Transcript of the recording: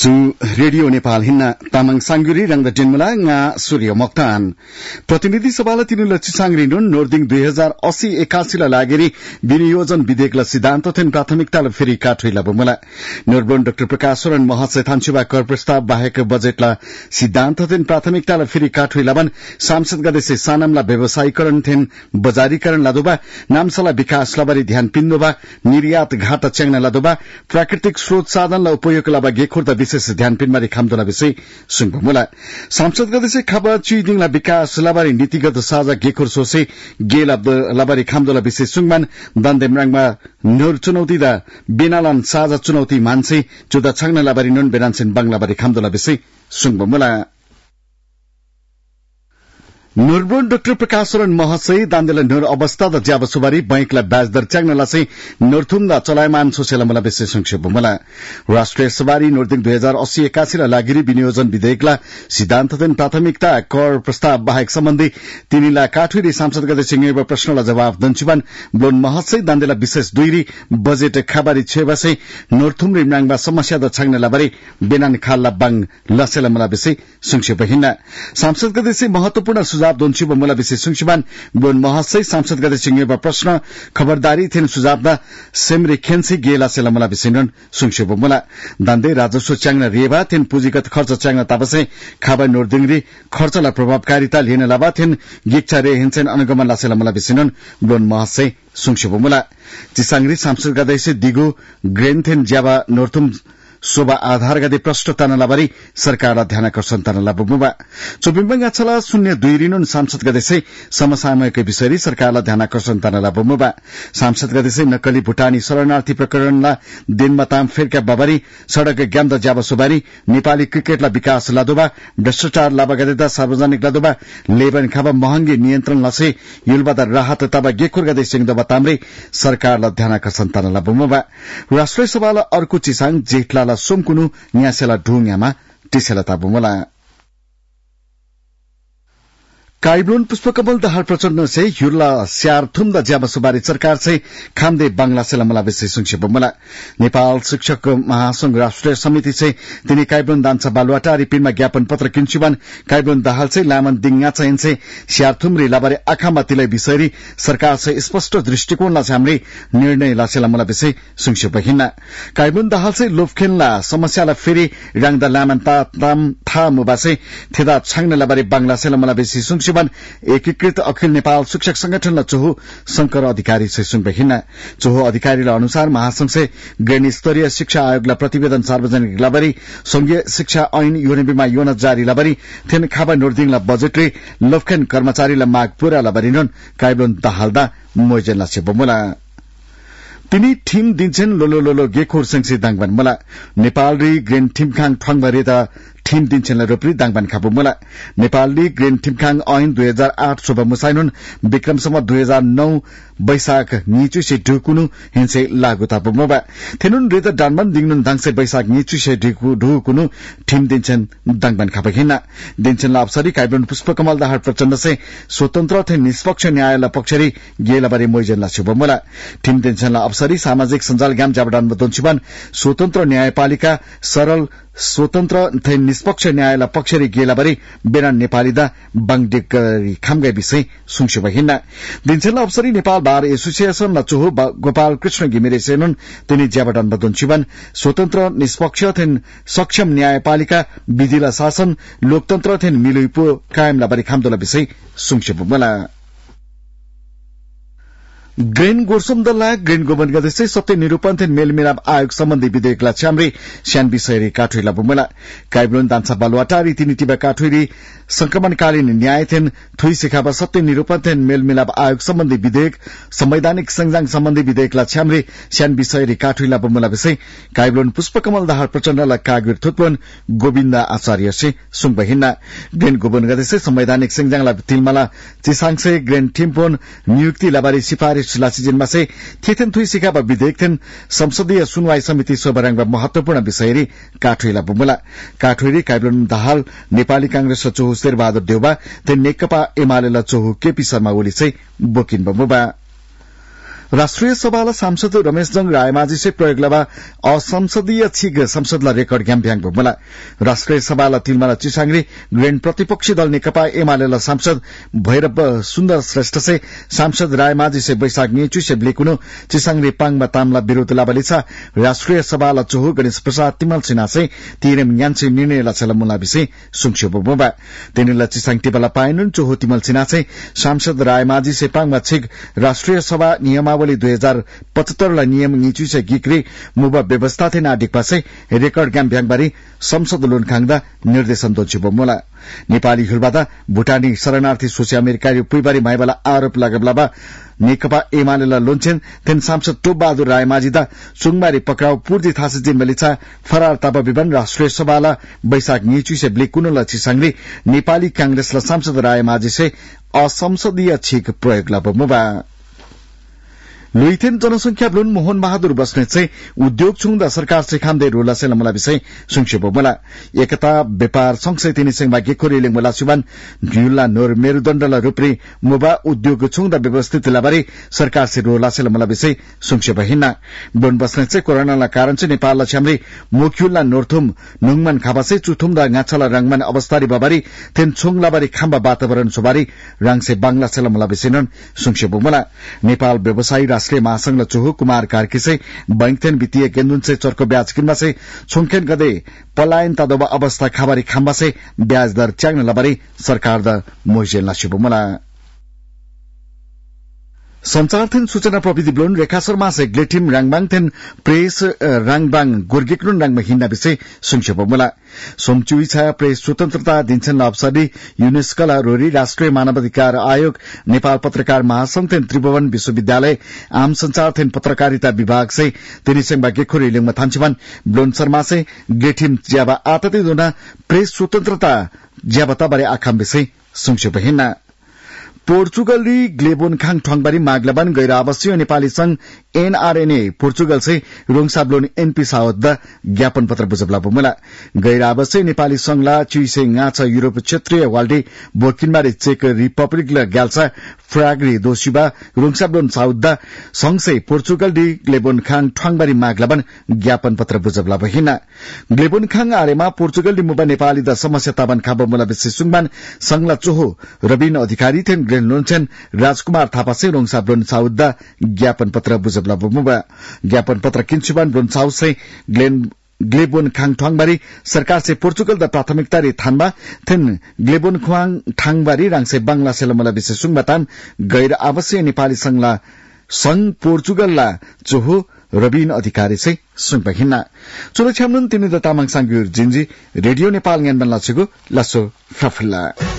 radio Nepal हिन्ना तामाङ सांगुरी रंग डेनमुला nga सूर्य मोक्तान प्रतिनिधि सभाले तिनुला चिसांगरी नुन नोर्दिङ 2080-81 ला लागेरी विनियोजन विधेयकला सिद्धान्त थेन प्राथमिकताले फेरि काठुइला बुमुला नोर्बन डाक्टर प्रकाश शरण महाशय थान्चुबा कर प्रस्ताव बाहेक बजेटला सिद्धान्त थेन प्राथमिकताले फेरि काठुइला बन सांसद गदेसे सानमला व्यवसायीकरण थेन बजारीकरण लादुबा नामसला विकास लबारी ध्यान पिन्दुबा निर्यात घाटा च्याङ्ना लादुबा प्राकृतिक स्रोत साधनला उपयोग लाबा गेखुर्दा विशेष ध्यान पिनमारी खामदोला विषय सुंगमुला सांसद गदेसे खबा चुइदिङला विकास लबारी नीतिगत साझा गेखुर सोसे गेल लबारी खामदोला विषय सुंगमान दन्देमराङमा नोर चुनौती दा बेनालान साझा चुनौती मान्छे जुदा छाङ्ना लबारी नुन बेनानसेन बांगलाबारी खामदोला विषय सुंगमुला नोर्बन डाक्टर प्रकाश शरण महाशय दान्देला नोर अवस्था द ज्याबसुबारी बैंकला ब्याज दर च्याङ्नला चाहिँ नोर्थुमदा चलायमान सोसेला मला विशेष संक्षेप मला राष्ट्रिय सवारी नोर्दिङ 2080-81 ला लागिरी विनियोजन विधेयकला सिद्धान्त देन प्राथमिकता कर प्रस्ताव बाहेक सम्बन्धी तिनीला काठुरी सांसद गते सिंगेब प्रश्नला जवाफ दन्छिबन ब्लोन महाशय दान्देला विशेष दुईरी बजेट खाबारी छेबसे नोर्थुम रिमनाङमा समस्या द छाङ्नला बारे बेनान खाल्ला बाङ लसेला मला विशेष संक्षेप हिन्ना सांसद गते से महत्वपूर्ण सुझाव दोन्चिब मला विशेष सुंक्षिबान ब्लोन महाशय सांसद गते सिंगेब प्रश्न खबरदारी थेन सुझावदा सेमरे खेन्सी गेला सेला मला विशेष सुंक्षिब मला दान्दे राजस्व च्याङ्ना रेबा थेन पुँजीगत खर्च च्याङ्ना ताबसे खाबा नोर्दिङरी खर्चला प्रभावकारिता लिन लाबा थेन गिक्चा रे हेन्सेन अनुगमन लासेला मला विशेष ब्लोन महाशय सुंक्षिब मला चिसांगरी सांसद गते से दिगो ग्रेन थेन ज्याबा नोर्थुम शोभा आधार गदे प्रश्न तनलाबारी सरकारला ध्यानाकर्षण तनला बुमुबा चोबिम्बंग छला 02 रिनुन सांसद गदेसे समसामयिक विषयरी सरकारला ध्यानाकर्षण तनला बुमुबा सांसद गदेसे नक्कली भुटानी शरणार्थी प्रकरणला दिनमा ताम फेरका बाबारी सड़क ग्याम्द ज्याबसुबारी नेपाली क्रिकेटला विकास लादोबा भ्रष्टाचार लाबा गदेदा सार्वजनिक लादोबा लेबन खाबा महंगी नियन्त्रण लसे युलबादा राहत तबा गेखुर गदे सिंगदबा तामरे सरकारला ध्यानाकर्षण तनला बुमुबा राष्ट्रिय सभाला अर्को चिसाङ जेठला सोमकुनु न्यासेला ढुङ्गामा टिसेला ताबुमला काइब्लोन पुष्पकमल दहाल प्रचण्ड से युरला स्यार थुम्दा ज्याबसुबारी सरकार से खामदे बांग्ला सेला मला विशेष संक्षेप मला नेपाल शिक्षक महासंघ राष्ट्रिय समिति से तिनी काइब्लोन दान्छ बालुवाटारी पिनमा ज्ञापन पत्र किन्चुबान काइब्लोन दहाल से लामन दिङा चाहिँ से स्यार थुम्री लाबारे आखामा तिलै विषयरी सरकार से स्पष्ट दृष्टिकोण ला हामीले निर्णय लासेला मला विषय संक्षेप हिन्ना काइब्लोन दहाल से लोफखेनला समस्याला फेरि राङदा लामन ताम था मुबासे थेदा छाङ्न लाबारे बांग्ला सेला मला विशेष एकीकृत अखिल नेपाल शिक्षक संगठन चोहो शंकर अधिकारी से सुनबे हिन्ना चोहो अधिकारी अनुसार महासंघ से गैर स्तरीय शिक्षा आयोगला प्रतिवेदन सार्वजनिक लाबारी संघीय शिक्षा ऐन योनिबीमा योन जारी लाबारी थेन खाबा नोर्दिङला बजेटले लफखेन कर्मचारीला माग पूरा लाबारी नन काइब्लोन दहालदा मोइजेनला से बमुला तिनी ठिम दिन्छन् लोलो लोलो गेखोर संगसे दाङबान मला नेपाल री ग्रेन ठिमखाङ ठङबारे ता ठिम दिन्छन् रोप्री दाङबान खाबु मला नेपाल री ग्रेन ठिमखाङ ऐन 2008 शोभ मुसाइनुन विक्रमसम्म 2009 बैशाख नीचु से ढुकुनु हिंसे लागु ताबु मबा थेनुन रेत डानमन दिङनुन दाङसे बैशाख नीचु से ढुकुनु ठिम दिन्छन् दाङबान खाबु हिन्ना दिन्छन् लापसरी काइब्लोन पुष्पकमल दाहाल प्रचण्ड से स्वतन्त्र थे निष्पक्ष न्यायालय पक्षरी गेलाबारे मोइजनला शुभ मला ठिम दिन्छन् अवसरी सामाजिक सञ्जाल ग्याम जाबडान बदोन्छिबान स्वतन्त्र न्यायपालिका सरल स्वतन्त्र थे निष्पक्ष न्यायालय पक्षरी गेलाबारे बेना नेपालीदा बाङडेकरी खामगाई विषय सुंक्षिब हिन्ना दिन्छन् अवसरी नेपाल बार एसोसिएशन ल चोहो गोपाल कृष्ण घिमिरे सेनुन तिनी ज्याबडान बदोन्छिबान स्वतन्त्र निष्पक्ष थे सक्षम न्यायपालिका विधिला शासन लोकतन्त्र थे मिलुइपो कायम लाबारे खामदोला विषय सुंक्षिब मला ग्रेन गोर्सम दलला ग्रेन गोबन गदेसे सत्य निरूपण थे मेलमिलाप आयोग सम्बन्धी विधेयकला छ्यामरे स्यान विषयरी काठुइला बुमला काइब्लोन दान्छ बालुवाटारी तिनी टिबा काठुइरी संक्रमणकालीन न्याय थेन थुई सिखाबा सत्य निरूपण थे मेलमिलाप आयोग सम्बन्धी विधेयक संवैधानिक संजाङ सम्बन्धी विधेयकला छ्यामरे स्यान विषयरी काठुइला बुमला विषय काइब्लोन पुष्पकमल दाहाल प्रचण्डला कागुर थुत्वन गोविन्द आचार्य से सुङबा हिन्ना ग्रेन गोबन गदेसे संवैधानिक संजाङला तिलमाला चिसाङसे ग्रेन टिम्पोन नियुक्ति लाबारी सिफारिश लासिजिनमा से थेथेन थुई सिकाबा विधेयक थेन संसदीय सुनवाई समिति सोबराङबा महत्वपूर्ण विषयरी काठुइला बुमला काठुइरी काइब्लोन दाहाल नेपाली कांग्रेस चोहु शेरबहादुर देउबा ते नेकपा एमालेला चोहु केपी शर्मा ओली चाहिँ बोकिन बमुबा राष्ट्रिय सभाला सांसद रमेशजङ रायमाझी से प्रयोग लबा असंसदीय छिग संसदला रेकर्ड ग्याम्भ्याङ भुमला राष्ट्रिय सभाला तिलमाला चिसाङ्ग्री ग्रेन प्रतिपक्षी दल नेकपा एमालेला सांसद भैरव सुन्दर श्रेष्ठ से सांसद रायमाझी से बैशाख नेचु से ब्लेकुनो चिसाङ्ग्री पाङमा तामला विरोध लाबलिछा राष्ट्रिय सभाला चोहु गणेश प्रसाद तिमल सिन्हा से तिरेम यान्से निर्णयला छलमुला विषय सुङछो बुबा तिनीला चिसाङ टिबला पाइनुन चोहु तिमल सिन्हा से सांसद रायमाझी से पाङमा छिग राष्ट्रिय सभा नियमावली 2075 ला नियम नीचु से गिक्री मुबा व्यवस्था थे नाडिक पासे रेकर्ड ग्याम भ्याङबारी संसद लोन खाङदा निर्देशन दोछिबो मोला नेपाली हिलबादा भुटानी शरणार्थी सोचे अमेरिकारी पुइबारी माइबाला आरोप लागबलाबा नेकपा एमालेला लोन्छेन तेन सांसद टोपबहादुर रायमाझीदा सुङमारी पक्राउ पूर्ति थासे जिम्मेलिछा फरार तापा विवन राष्ट्रिय सभाला बैशाख नीचु से ब्लेकुनोला चिसाङ्ग्री नेपाली कांग्रेसला सांसद रायमाझी से असंसदीय छिक प्रयोग लाबमुबा लुइथेन जनसंख्या ब्लुन मोहन बहादुर बस्नेत से उद्योग छुङदा सरकार से खामदे रोला से लमला विषय सुङछेबो मला एकता व्यापार संघ तिनी सेंगमा गेखोरी लेंगमला सुबान न्युला नोर मेरुदण्डला रुप्री मुबा उद्योग छुङदा व्यवस्थित लाबारी सरकार से रोला से लमला विषय सुङछेबो हिन्ना ब्लुन बस्नेत से कोरोनाला कारण से नेपालला छ्यामरी मोक्युला नोरथुम नुङमान खाबासे चुथुमदा गाछला रंगमान अवस्थारी बाबारी तेन छुङलाबारी खाम्बा वातावरण सुबारी रंगसे बांग्ला से लमला विषय नन सुङछेबो मला नेपाल व्यवसायी राष्ट्रिय महासंघ चोहु कुमार कार्की से बैंकथेन वित्तीय केन्द्र से चर्को ब्याज किन्मा से छुङखेन गदे पलायन तदवा अवस्था खाबारी खाम्बा से ब्याज दर च्याग्न लबारी सरकार द मोइजेल नासिबुमला संचार थेन सूचना प्रविधि ब्लोन रेखा शर्मा से ग्लेटिम राङबाङ थेन प्रेस राङबाङ गोर्गेक्रुन राङमा हिन्ना विषय सुङछेबुमला सोमचुई छाया प्रेस स्वतन्त्रता दिन्छन् अवसरी युनेस्कोला रोरी राष्ट्रिय मानवाधिकार आयोग नेपाल पत्रकार महासंघ थेन त्रिभुवन विश्वविद्यालय आम संचार थेन पत्रकारिता विभाग से तिनीसेंगबा गेखोरी लिंगमा थान्छिबान ब्लोन शर्मा से ग्लेटिम ज्याबा आतति दोना प्रेस स्वतन्त्रता ज्याबता बारे आखाम विषय सुङछेबहिन्ना पोर्चुगली ग्लेबोनखाङ ठङबारी माग्लाबान गैर आवासीय नेपाली संघ एनआरएनए पोर्चुगल से रोङसाब्लोन एनपी सावद्द ज्ञापन पत्र बुझबला बुमला गैर आवासीय नेपाली संघला चुइसे गाछ युरोप क्षेत्रीय वाल्डी बोर्किनबारी चेक रिपब्लिक ल ग्याल्सा फ्राग्री दोसिबा रोङसाब्लोन साउद्द संघसे पोर्चुगल डी ग्लेबोनखाङ ठङबारी माग्लाबान ज्ञापन पत्र बुझबला बहिना ग्लेबोनखाङ आरेमा पोर्चुगल डी मुबा नेपाली द समस्या ताबन खाबमुला विशेष सुङबान संघला चोहो रबिन अधिकारी थेन ग्रेन लोन्छेन राजकुमार थापा से रोङसाब्लोन साउद्द ज्ञापन पत्र बुझबला बुमुबा ज्ञापन पत्र किन्सुबान ब्लोन साउथ से ग्लेबोन खाङ ठङबारी सरकार से पोर्चुगल द प्राथमिकता रे थानबा थेन ग्लेबोन खाङ ठङबारी राङसे बांग्ला सेलमला विशेष सुङबातान गैर आवासीय नेपाली संघला संघ पोर्चुगलला चोहो रबिन अधिकारी से सुङबहिना चुलो छ्यामनुन तिनी द तामाङ सांगुर जिन्जी रेडियो नेपाल ज्ञान बनला छगु लासो फफुल्ला